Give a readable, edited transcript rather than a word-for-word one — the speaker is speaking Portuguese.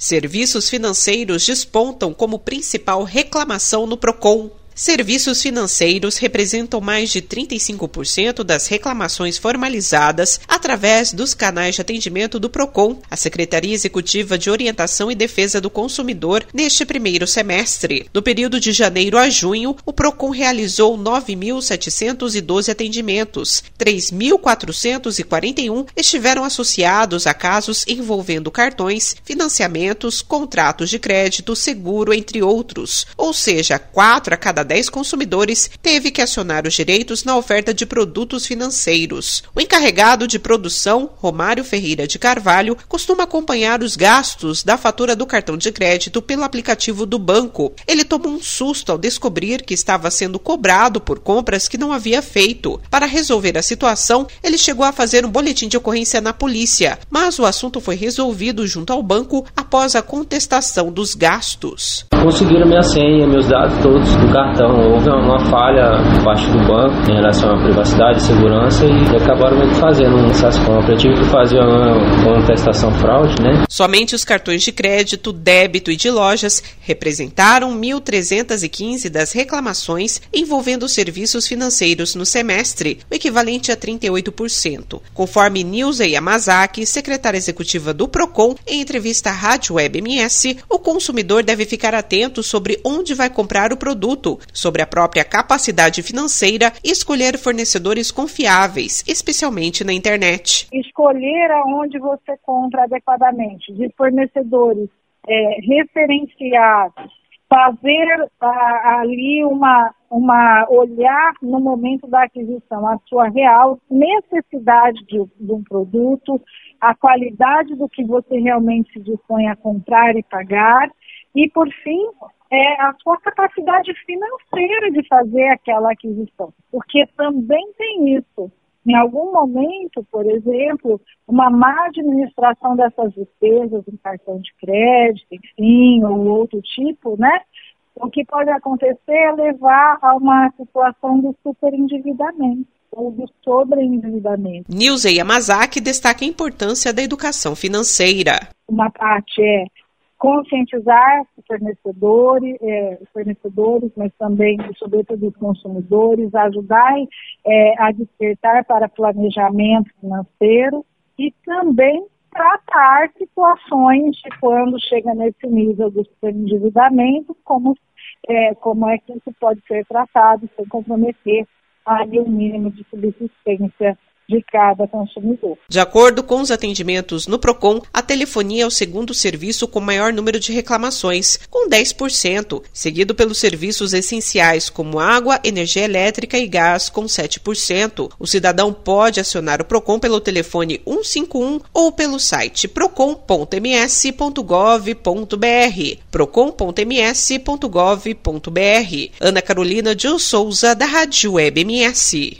Serviços financeiros despontam como principal reclamação no PROCON. Serviços financeiros representam mais de 35% das reclamações formalizadas através dos canais de atendimento do PROCON, a Secretaria Executiva de Orientação e Defesa do Consumidor, neste primeiro semestre. No período de janeiro a junho, o PROCON realizou 9.712 atendimentos. 3.441 estiveram associados a casos envolvendo cartões, financiamentos, contratos de crédito, seguro, entre outros. Ou seja, 4 a cada 10 consumidores teve que acionar os direitos na oferta de produtos financeiros. O encarregado de produção, Romário Ferreira de Carvalho, costuma acompanhar os gastos da fatura do cartão de crédito pelo aplicativo do banco. Ele tomou um susto ao descobrir que estava sendo cobrado por compras que não havia feito. Para resolver a situação, ele chegou a fazer um boletim de ocorrência na polícia, mas o assunto foi resolvido junto ao banco após a contestação dos gastos. Conseguiram minha senha, meus dados todos do cartão. Houve uma falha por parte do banco em relação à privacidade e segurança e acabaram fazendo essas compras. Eu tive que fazer uma contestação fraude, né? Somente os cartões de crédito, débito e de lojas representaram 1.315 das reclamações envolvendo serviços financeiros no semestre, o equivalente a 38%. Conforme Nilza Yamazaki, secretária executiva do PROCON, em entrevista à Rádio Web MS, o consumidor deve ficar atento sobre onde vai comprar o produto, sobre a própria capacidade financeira e escolher fornecedores confiáveis, especialmente na internet. Escolher aonde você compra adequadamente, de fornecedores referenciados, fazer ali olhar no momento da aquisição a sua real necessidade de um produto, a qualidade do que você realmente se dispõe a comprar e pagar e, por fim, a sua capacidade financeira de fazer aquela aquisição, porque também tem isso. Em algum momento, por exemplo, uma má administração dessas despesas, um cartão de crédito, enfim, ou outro tipo, né? O que pode acontecer é levar a uma situação do superendividamento ou do sobreendividamento. Nilza Yamazaki destaca a importância da educação financeira. Uma parte é conscientizar os fornecedores, mas também, sobretudo, os consumidores, ajudar a despertar para planejamento financeiro e também tratar situações de quando chega nesse nível do superendividamento, como é que isso pode ser tratado sem comprometer ali o mínimo de subsistência de cada consumidor. De acordo com os atendimentos no PROCON, a telefonia é o segundo serviço com maior número de reclamações, com 10%, seguido pelos serviços essenciais como água, energia elétrica e gás, com 7%. O cidadão pode acionar o PROCON pelo telefone 151 ou pelo site procon.ms.gov.br, procon.ms.gov.br. Ana Carolina de Souza, da Rádio Web MS.